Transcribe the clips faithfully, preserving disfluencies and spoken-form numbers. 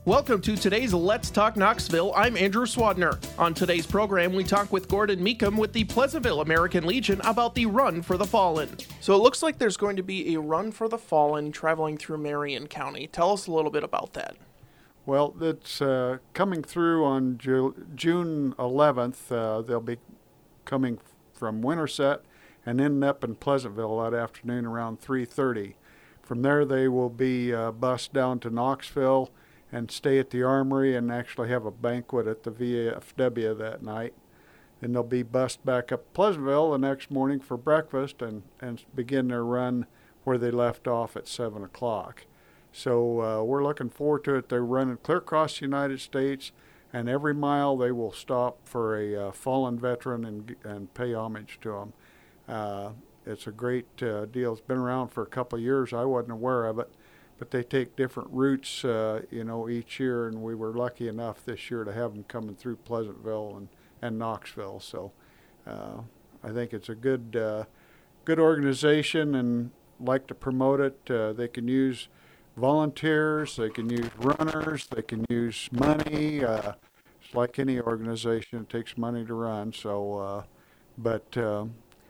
Welcome to today's Let's Talk Knoxville. I'm Andrew Swadner. On today's program, we talk with Gordon Meekum with the Pleasantville American Legion about the Run for the Fallen. So it looks like there's going to be a Run for the Fallen traveling through Marion County. Tell us a little bit about that. Well, it's uh, coming through on Ju- June eleventh. Uh, they'll be coming from Winterset and ending up in Pleasantville that afternoon around three thirty. From there, they will be uh, bused down to Knoxville and stay at the Armory and actually have a banquet at the V F W that night. And they'll be bused back up Pleasantville the next morning for breakfast and, and begin their run where they left off at seven o'clock. So uh, we're looking forward to it. They're running clear across the United States, and every mile they will stop for a uh, fallen veteran and, and pay homage to them. Uh, it's a great uh, deal. It's been around for a couple of years. I wasn't aware of it. But they take different routes, uh, you know, each year, and we were lucky enough this year to have them coming through Pleasantville and, and Knoxville. So uh, I think it's a good uh, good organization and like to promote it. Uh, they can use volunteers, they can use runners, they can use money. Uh, it's like any organization, it takes money to run. So, uh, but uh,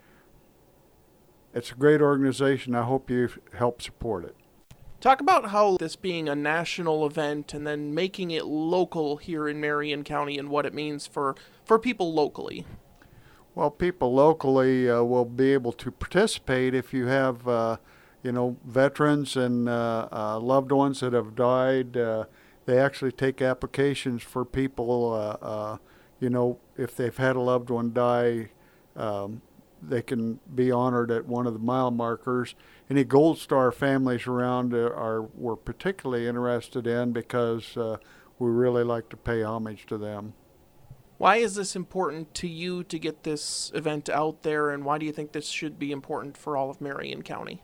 it's a great organization. I hope you help support it. Talk about how this being a national event and then making it local here in Marion County and what it means for, for people locally. Well, people locally uh, will be able to participate if you have, uh, you know, veterans and uh, uh, loved ones that have died. Uh, they actually take applications for people, uh, uh, you know, if they've had a loved one die, um, they can be honored at one of the mile markers. Any Gold Star families around uh, are we're particularly interested in because uh, we really like to pay homage to them. Why is this important to you to get this event out there, and why do you think this should be important for all of Marion County?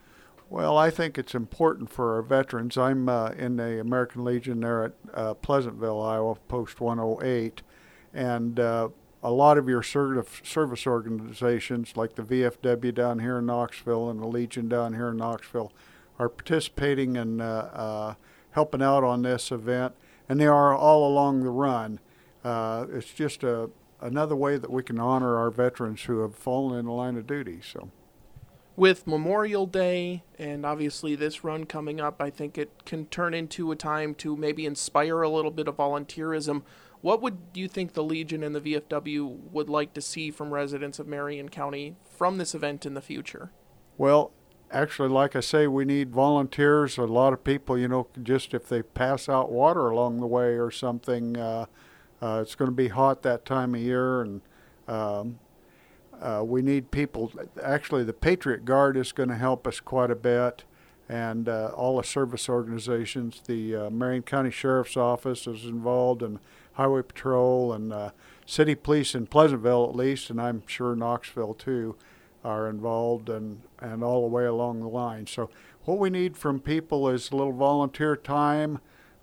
Well, I think it's important for our veterans. I'm uh, in the American Legion there at uh, Pleasantville, Iowa, Post one oh eight, and uh, a lot of your service organizations like the V F W down here in Knoxville and the Legion down here in Knoxville are participating and uh, uh, helping out on this event, and they are all along the run. Uh, it's just a, another way that we can honor our veterans who have fallen in the line of duty. So, with Memorial Day and obviously this run coming up, I think it can turn into a time to maybe inspire a little bit of volunteerism. What would you think the Legion and the V F W would like to see from residents of Marion County from this event in the future? Well, actually, like I say, we need volunteers. A lot of people, you know, just if they pass out water along the way or something, uh, uh, it's going to be hot that time of year, and um, uh, we need people. Actually, the Patriot Guard is going to help us quite a bit, and uh, all the service organizations. The uh, Marion County Sheriff's Office is involved, and Highway Patrol and uh, City Police in Pleasantville at least, and I'm sure Knoxville too, are involved and, and all the way along the line. So what we need from people is a little volunteer time,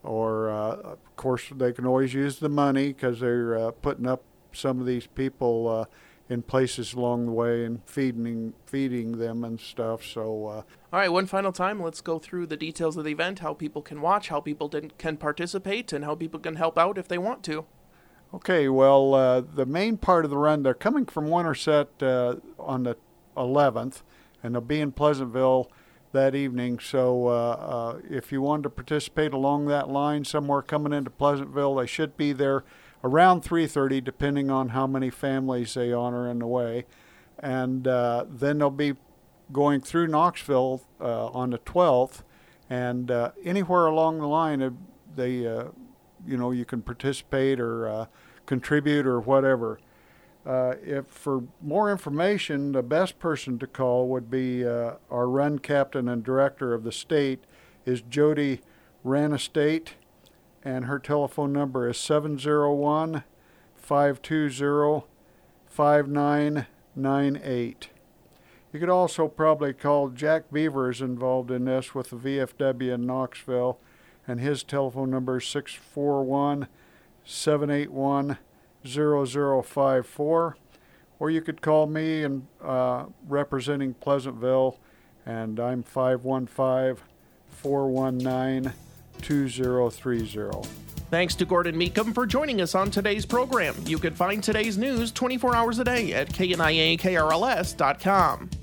or uh, of course they can always use the money because they're uh, putting up some of these people uh, in places along the way and feeding feeding them and stuff. So, uh, all right, one final time, let's go through the details of the event, how people can watch, how people did, can participate, and how people can help out if they want to. Okay, well, uh, the main part of the run, they're coming from Winterset uh, on the eleventh, and they'll be in Pleasantville that evening. So uh, uh, if you want to participate along that line somewhere coming into Pleasantville, they should be there around three thirty, depending on how many families they honor in the way. And uh, then they'll be going through Knoxville uh, on the twelfth, and uh, anywhere along the line, uh, they, uh, you know, you can participate or uh, contribute or whatever. Uh, if for more information, the best person to call would be uh, our run captain and director of the state is Jody Ranastate, and her telephone number is seven zero one, five two zero, five nine nine eight. You could also probably call Jack Beaver is involved in this with the V F W in Knoxville, and his telephone number is six four one, seven eight one, zero zero five four. Or you could call me and uh, representing Pleasantville, and I'm five one five, four one nine, two zero three zero. Thanks to Gordon Meekum for joining us on today's program. You can find today's news twenty-four hours a day at K N I A K R L S dot com.